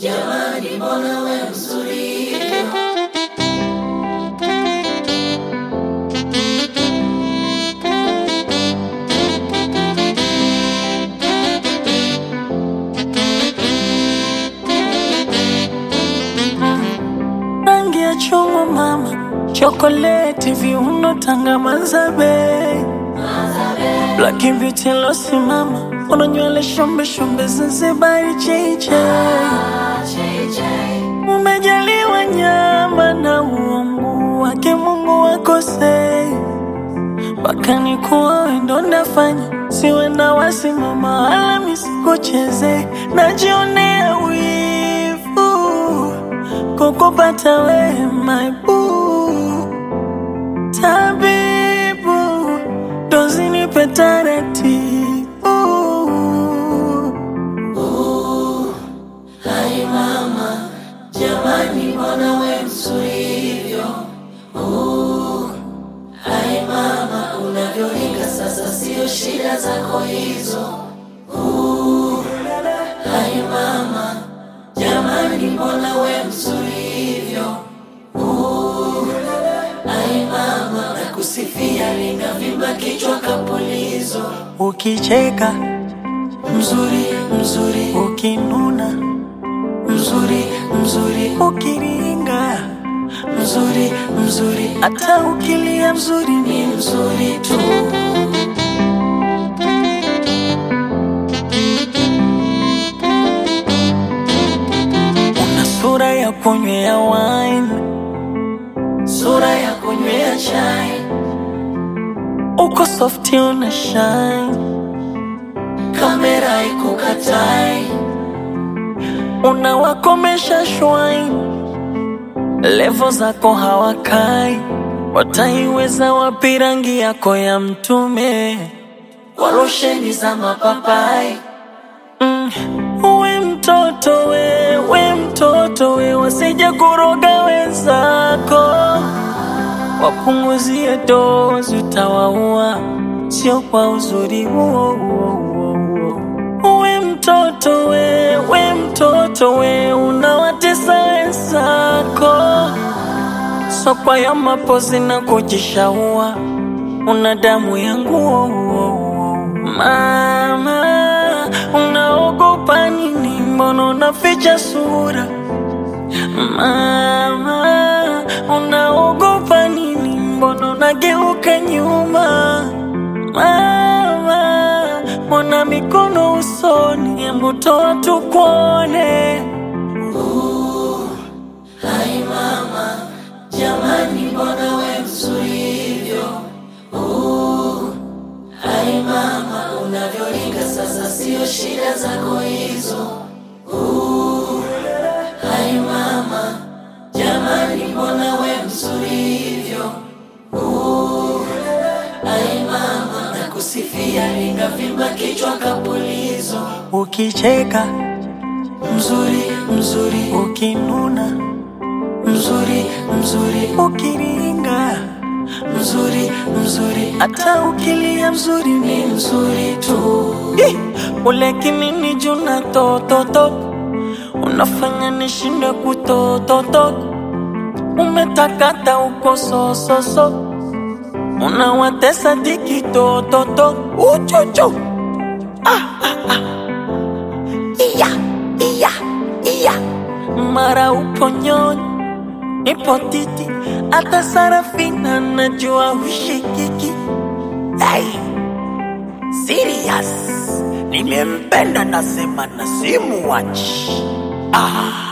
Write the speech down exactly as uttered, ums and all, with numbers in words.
Jamani mbona we mzuri hivyo? Rangi ya chungwa mama, chokoleti viuno tanga manzabe, black and beauty losi mama, una nywele shombe shombe Zanzibari cheche. Umejaliwa nyama na uongo wake Mungu wakose, mpaka ni kuwa wendo nafanya siwe na wasimama wala misikucheze. Najionea wivu kukupata we my boo, tabibu dozi nipe taratibu. Hai mama, jamani mbona we mzuri hivyo? Uh, hai mama, unavyoringa sasa sio shida zako hizo. Uh, hai mama, jamani mbona we mzuri hivyo? Uh, hai mama, nakusifia ringa vimba kichwa kapulizo. Ukicheka Mzuri, mzuri, ukinuna mzuri, mzuri, ukiringa mzuri, mzuri, hata ukilia mzuri ni ni mzuri tu. una sura ya kunywea wine, Sura ya kunywea chai, uko softi una shine, kamera ikukatai. unawakomesha shwine, levo zako hawakai, wataiweza wapi rangi yako ya mtume? Kwa rosheni za mapapai. Mm, we mtoto we, we mtoto we, wasije kuroga wenzako, wapunguzie dozi utawaua, sio kwa uzuri huo huo huo. We mtoto we, we mtoto we, unawatesa wenzako, so kwa ya mapozi na kujishaua, una damu yangu mama. Unaogopa nini? Mbona unaficha sura mama? Unaogopa nini? Mbona unageuka nyuma mama? Mbona mikono usoni? Hebu toa tukuone. Uh, hai mama, jamani mbona we mzuri hivyo? Uh, hai mama, unavyoringa sasa sio shida zako hizo. Uh, hai mama, jamani mbona we mzuri hivyo? Uh, hai mama, nakusifia ringa vimba kichwa kapulizo. Ukicheka Mzuri, mzuri, ukinuna mzuri, mzuri, ukiringa mzuri, mzuri, hata ukilia mzuri ni ni mzuri tu. Ih, ule kinini juna tototo, unafanya nishinde kutototo. Umetakata uko so so so, unawatesa diki tototo. Uchuchu ah, ah, ah. Iya, iya, iya. Mara upo nyonyi, nipo titi, hata Sarafina najua ushikiki. Hey, serious, nimempenda nasema na simuwachi. Ah.